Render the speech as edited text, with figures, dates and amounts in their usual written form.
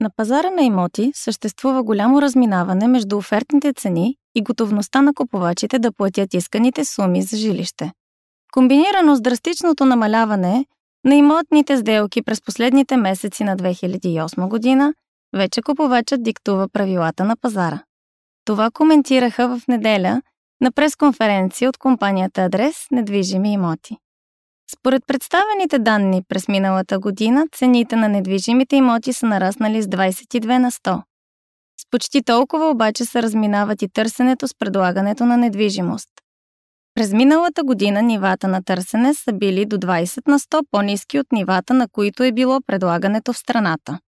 На пазара на имоти съществува голямо разминаване между офертните цени и готовността на купувачите да платят исканите суми за жилище. Комбинирано с драстичното намаляване на имотните сделки през последните месеци на 2008 година, вече купувачът диктува правилата на пазара. Това коментираха в неделя на пресконференция от компанията Адрес недвижими имоти. Според представените данни през миналата година, цените на недвижимите имоти са нараснали с 22 на 100. С почти толкова обаче се разминават и търсенето с предлагането на недвижимост. През миналата година нивата на търсене са били до 20 на 100 по-ниски от нивата, на които е било предлагането в страната.